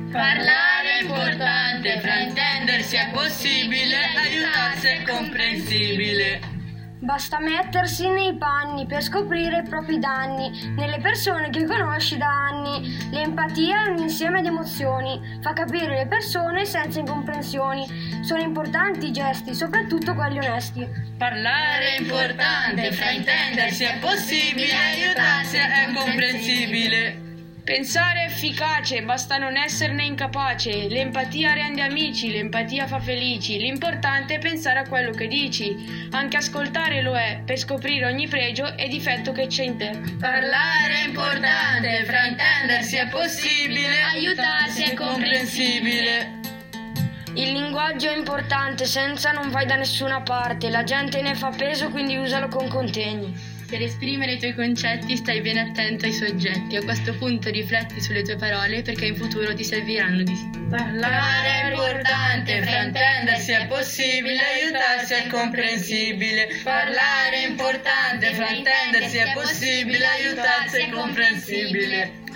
Parlare è importante, fraintendersi è possibile, aiutarsi è comprensibile. Basta mettersi nei panni per scoprire i propri danni nelle persone che conosci da anni. L'empatia è un insieme di emozioni, fa capire le persone senza incomprensioni. Sono importanti i gesti, soprattutto quelli onesti. Parlare è importante, fraintendersi è possibile, aiutarsi è comprensibile. Pensare è efficace, basta non esserne incapace. L'empatia rende amici, l'empatia fa felici. L'importante è pensare a quello che dici. Anche ascoltare lo è, per scoprire ogni pregio e difetto che c'è in te. Parlare è importante, fraintendersi è possibile, aiutarsi è comprensibile. Il linguaggio è importante, senza non vai da nessuna parte. La gente ne fa peso, quindi usalo con contegno. Per esprimere i tuoi concetti stai ben attento ai soggetti. A questo punto rifletti sulle tue parole perché in futuro ti serviranno di sicuro. Parlare è importante, fraintendersi è possibile, aiutarsi è comprensibile. Parlare è importante, fraintendersi è possibile, aiutarsi è comprensibile.